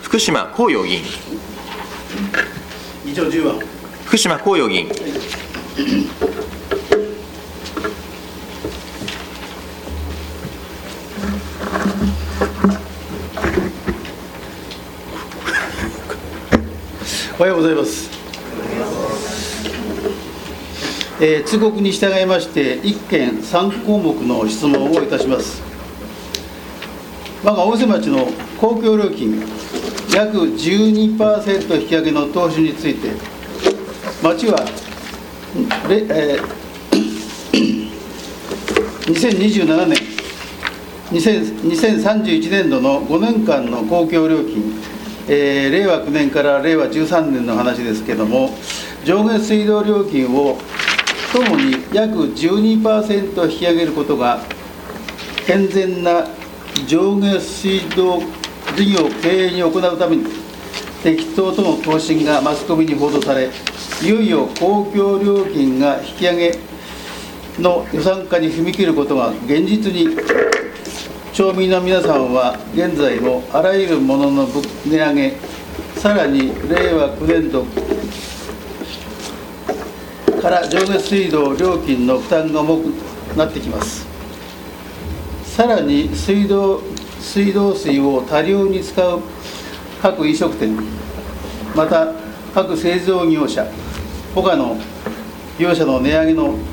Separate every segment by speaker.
Speaker 1: 福島光陽議員。
Speaker 2: 以上10番。
Speaker 1: 福島光陽議員。
Speaker 2: おはようございます。通告に従いまして1件3項目の質問をいたします。我が大瀬町の公共料金約 12% 引き上げの投資について、町は、2027年2031年度の5年間の公共料金、令和9年から令和13年の話ですけれども、上下水道料金をともに約 12% 引き上げることが健全な上下水道事業経営に行うために適当との答申がマスコミに報道され、いよいよ公共料金が引き上げの予算化に踏み切ることが現実に、町民の皆さんは現在もあらゆるものの値上げ、さらに令和9年度から上下水道料金の負担が重くなってきます。さらに水道水を多量に使う各飲食店、また各製造業者、他の業者の値上げ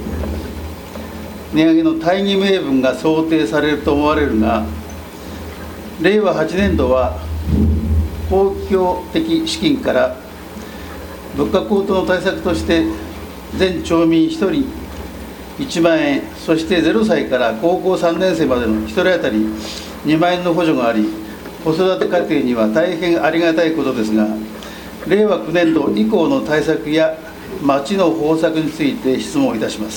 Speaker 2: の大義名分が想定されると思われるが、令和8年度は公共的資金から物価高騰の対策として全町民1人1万円、そして0歳から高校3年生までの1人当たり2万円の補助があり、子育て家庭には大変ありがたいことですが、令和9年度以降の対策や町の方策について質問いたします。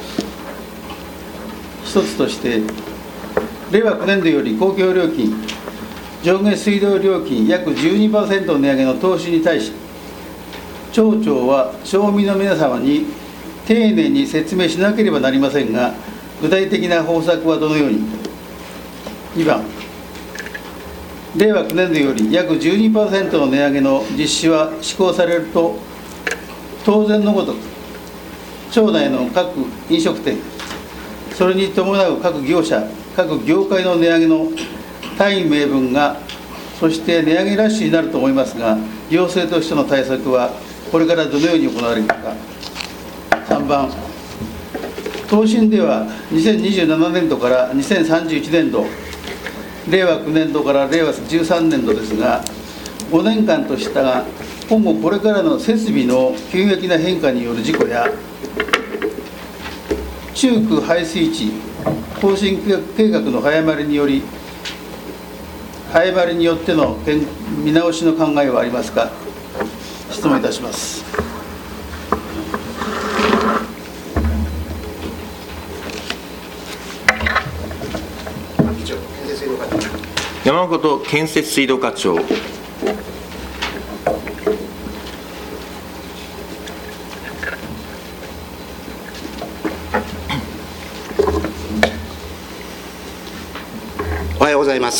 Speaker 2: 一つとして、令和9年度より公共料金上下水道料金約 12% 値上げの投資に対し、町長は町民の皆様に丁寧に説明しなければなりませんが、具体的な方策はどのように。2番、令和9年度より約 12% の値上げの実施は施行されると、当然のごとく町内の各飲食店、それに伴う各業者、各業界の値上げの大義名分が、そして値上げラッシュになると思いますが、行政としての対策はこれからどのように行われるか。3番、答申では2027年度から2031年度、令和9年度から令和13年度ですが、5年間としたが、今後これからの設備の急激な変化による事故や、中区排水地更新計画の早まりによっての見直しの考えはありますか。質問いたします。
Speaker 1: 山本建設水道課長。
Speaker 3: おはようございます。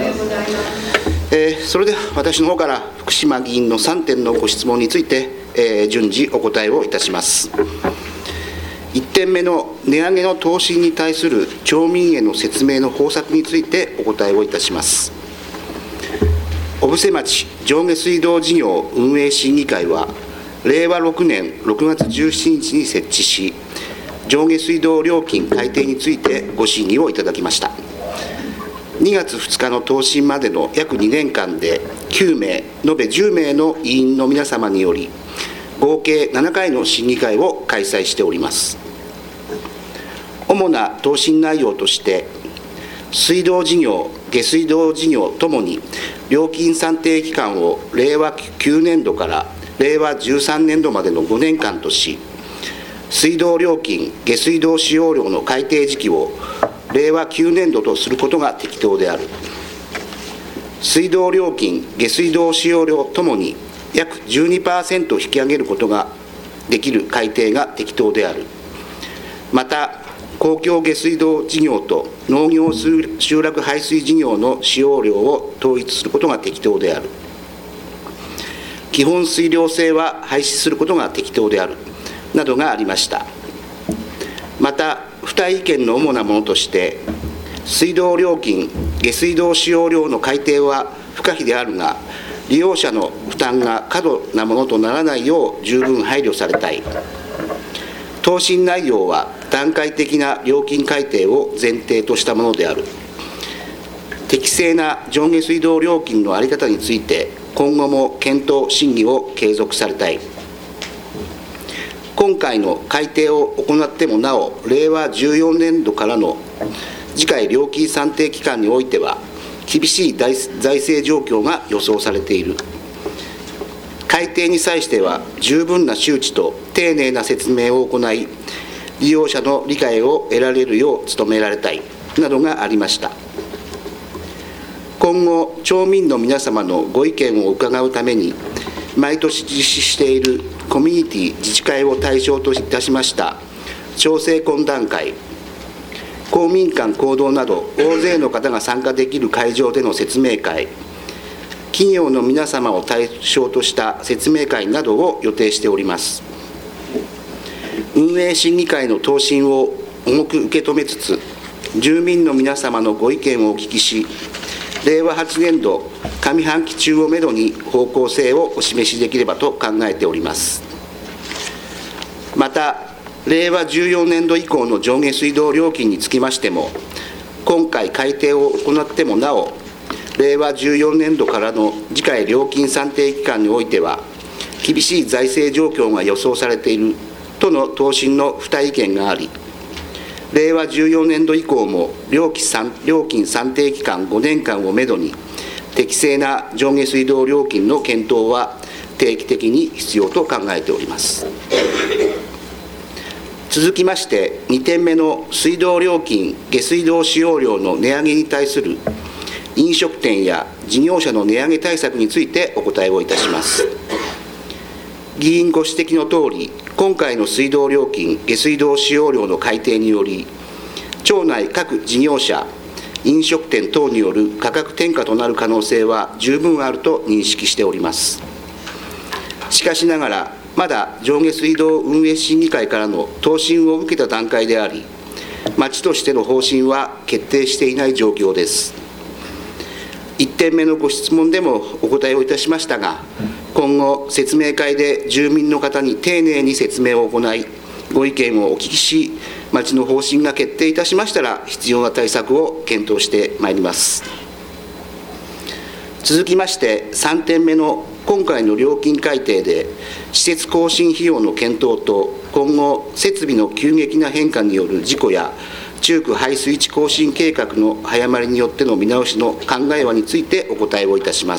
Speaker 3: それでは私の方から福島議員の3点のご質問について、順次お答えをいたします。1点目の値上げの答申に対する町民への説明の方策についてお答えをいたします。小布施町上下水道事業運営審議会は、令和6年6月17日に設置し、上下水道料金改定についてご審議をいただきました。2月2日の答申までの約2年間で9名、延べ10名の委員の皆様により、合計7回の審議会を開催しております。主な答申内容として、水道事業、下水道事業ともに料金算定期間を令和9年度から令和13年度までの5年間とし、水道料金、下水道使用量の改定時期を令和9年度とすることが適当である。水道料金、下水道使用量ともに約 12% 引き上げることができる改定が適当である。また、 公共下水道事業と農業集落排水事業の使用量を統一することが適当である。基本水量制は廃止することが適当であるなどがありました。また付帯意見の主なものとして、水道料金、下水道使用量の改定は不可避であるが、利用者の負担が過度なものとならないよう十分配慮されたい。答申内容は段階的な料金改定を前提としたものである。適正な上下水道料金の在り方について、今後も検討・審議を継続されたい。今回の改定を行ってもなお、令和14年度からの次回料金算定期間においては、厳しい財政状況が予想されている。改定に際しては、十分な周知と丁寧な説明を行い、利用者の理解を得られるよう努められたいなどがありました。今後、町民の皆様のご意見を伺うために、毎年実施しているコミュニティ自治会を対象といたしました調整懇談会、公民館行動など大勢の方が参加できる会場での説明会、企業の皆様を対象とした説明会などを予定しております。運営審議会の答申を重く受け止めつつ、住民の皆様のご意見をお聞きし、令和8年度上半期中をめどに方向性をお示しできればと考えております。また、令和14年度以降の上下水道料金につきましても、今回改定を行ってもなお、令和14年度からの次回料金算定期間においては、厳しい財政状況が予想されているとの答申の付帯意見があり、令和14年度以降も料金算定期間5年間をめどに、適正な上下水道料金の検討は定期的に必要と考えております。続きまして、2点目の水道料金、下水道使用量の値上げに対する飲食店や事業者の値上げ対策についてお答えをいたします。議員ご指摘のとおり、今回の水道料金、下水道使用量の改定により、町内各事業者、飲食店等による価格転嫁となる可能性は十分あると認識しております。しかしながら、まだ上下水道運営審議会からの答申を受けた段階であり、町としての方針は決定していない状況です。1点目のご質問でもお答えをいたしましたが、今後、説明会で住民の方に丁寧に説明を行い、ご意見をお聞きし、町の方針が決定いたしましたら、必要な対策を検討してまいります。続きまして、3点目の今回の料金改定で、施設更新費用の検討と、今後、設備の急激な変化による事故や、中区排水地更新計画の早まりによっての見直しの考えはについてお答えをいたします。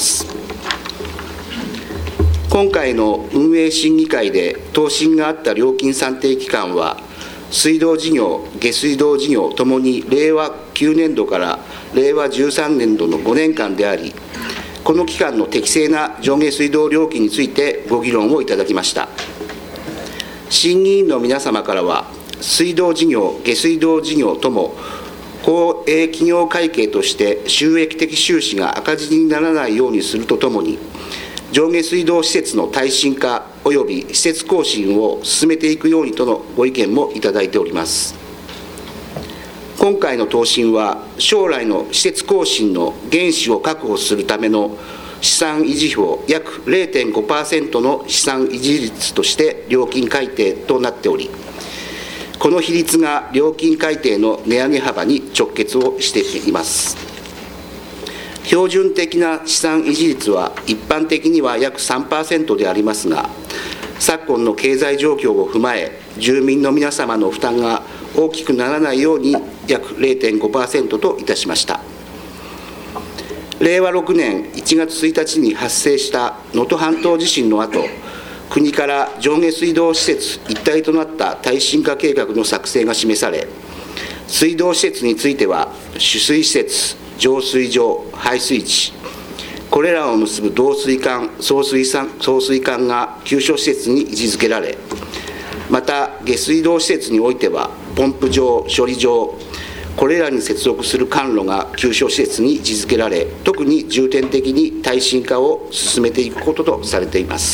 Speaker 3: 今回の運営審議会で答申があった料金算定期間は、水道事業、下水道事業ともに令和9年度から令和13年度の5年間であり、この期間の適正な上下水道料金についてご議論をいただきました。審議員の皆様からは、水道事業、下水道事業とも、公営企業会計として収益的収支が赤字にならないようにするとともに、上下水道施設の耐震化及び施設更新を進めていくようにとのご意見もいただいております。今回の答申は、将来の施設更新の原資を確保するための資産維持費約 0.5% の資産維持率として料金改定となっており、この比率が料金改定の値上げ幅に直結をしています。標準的な資産維持率は一般的には約 3% でありますが、昨今の経済状況を踏まえ、住民の皆様の負担が大きくならないように約 0.5% といたしました。令和6年1月1日に発生した能登半島地震の後、国から上下水道施設一体となった耐震化計画の作成が示され、水道施設については、取水施設、浄水場、排水池、これらを結ぶ導水管、送水管が急所施設に位置づけられ、 また下水道施設においてはポンプ場、処理場、これらに接続する管路が急所施設に位置づけられ、特に重点的に耐震化を進めていくこととされています。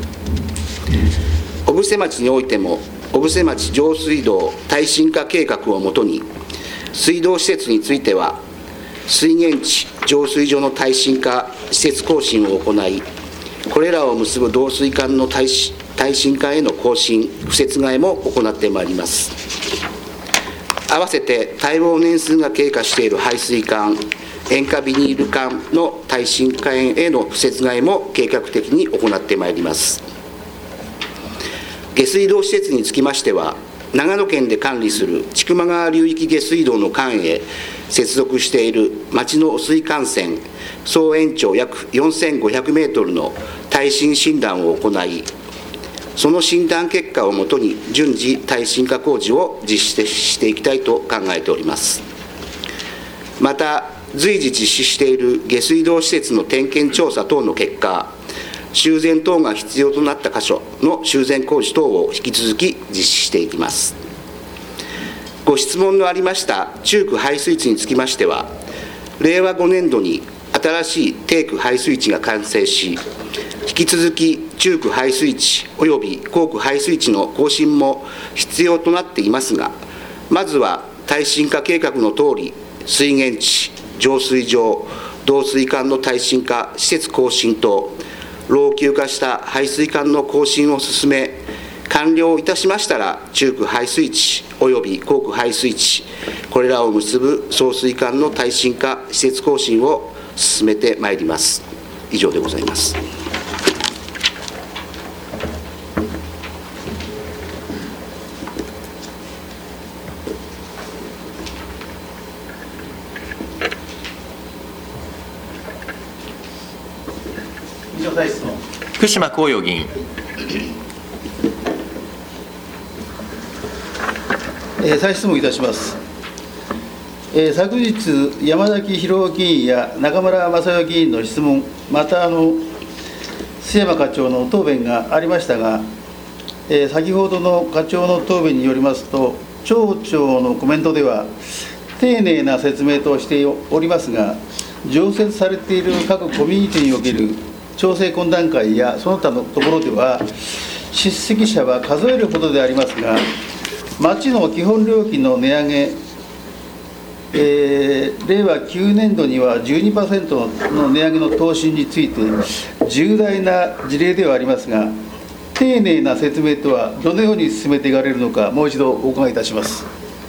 Speaker 3: 小布施町においても、小布施町上水道耐震化計画をもとに、水道施設については、水源地、浄水場の耐震化、施設更新を行い、これらを結ぶ導水管の耐震化への更新、敷設替えも行ってまいります。合わせて耐用年数が経過している排水管、塩化ビニール管の耐震化への敷設替えも計画的に行ってまいります。下水道施設につきましては、長野県で管理する千曲川流域下水道の管へ接続している町の汚水管線、総延長約4500メートルの耐震診断を行い、その診断結果をもとに順次耐震化工事を実施していきたいと考えております。また随時実施している下水道施設の点検調査等の結果、修繕等が必要となった箇所の修繕工事等を引き続き実施していきます。ご質問のありました中区排水池につきましては、令和5年度に新しい低区排水池が完成し、引き続き中区排水池および高区排水池の更新も必要となっていますが、まずは耐震化計画のとおり、水源地、浄水場、導水管の耐震化、施設更新と、老朽化した排水管の更新を進め、完了いたしましたら、中区排水池および高区排水池、これらを結ぶ送水管の耐震化、施設更新を進めてまいります。以上でございます。
Speaker 2: 以上、第一質問。
Speaker 1: 福島光陽議員。
Speaker 2: 再質問いたします。昨日、山崎博夫議員や中村正代議員の質問、また須山課長の答弁がありましたが、先ほどの課長の答弁によりますと、町長のコメントでは、丁寧な説明としておりますが、常設されている各コミュニティにおける調整懇談会やその他のところでは、出席者は数えるほどでありますが、町の基本料金の値上げ、令和9年度には 12% の値上げの答申について、重大な事例ではありますが、丁寧な説明とはどのように進めていかれるのか、もう一度お伺いいたします。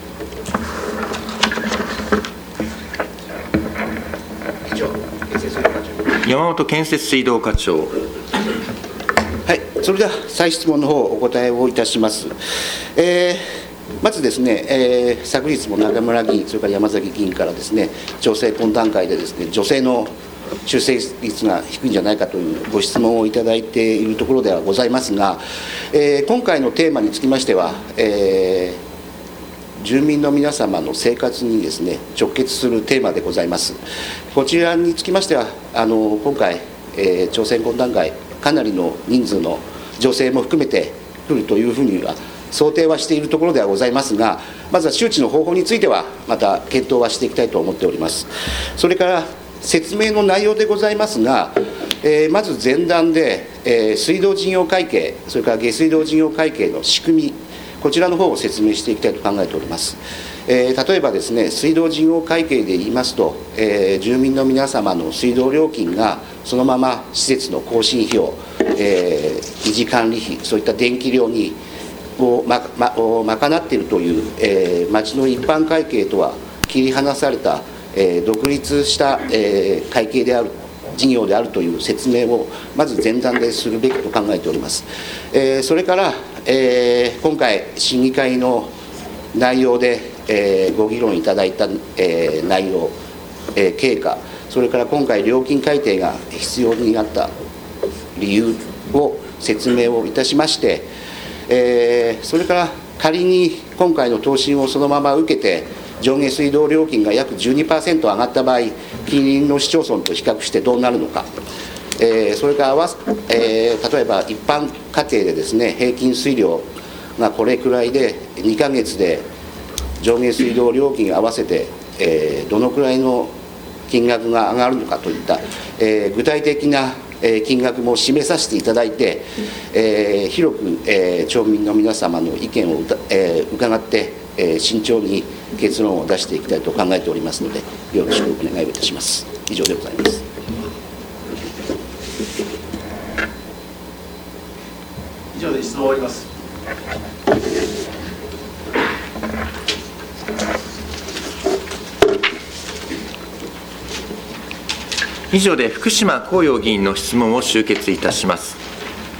Speaker 1: 山本建設水道課長。
Speaker 3: はい、それでは再質問の方お答えをいたします。まずですね、昨日も中村議員、それから山崎議員からですね、調整懇談会でですね、女性の出生率が低いんじゃないかというご質問をいただいているところではございますが、今回のテーマにつきましては、住民の皆様の生活にですね、直結するテーマでございます。こちらにつきましては、今回、調整懇談会、かなりの人数の女性も含めて来るというふうには想定はしているところではございますが、まずは周知の方法については、また検討はしていきたいと思っております。それから説明の内容でございますが、まず前段で、水道事業会計、それから下水道事業会計の仕組み、こちらの方を説明していきたいと考えております。例えばですね、水道事業会計で言いますと、住民の皆様の水道料金がそのまま施設の更新費用、維持管理費、そういった電気料に賄っているという、町の一般会計とは切り離された、独立した、会計である事業であるという説明をまず前段でするべきと考えております。それから、今回審議会の内容で、ご議論いただいた、内容、経過、それから今回料金改定が必要になった理由を説明をいたしまして、それから仮に今回の答申をそのまま受けて上下水道料金が約 12% 上がった場合、近隣の市町村と比較してどうなるのか、それから例えば一般家庭でですね、平均水量がこれくらいで、2ヶ月で上下水道料金合わせて、どのくらいの金額が上がるのかといった、具体的な金額も示させていただいて、広く、町民の皆様の意見を伺って、慎重に結論を出していきたいと考えておりますので、よろしくお願いをいたします。以上でございます。
Speaker 2: 以上で質問を終わります。
Speaker 1: 以上で福島光陽議員の質問を終結いたします。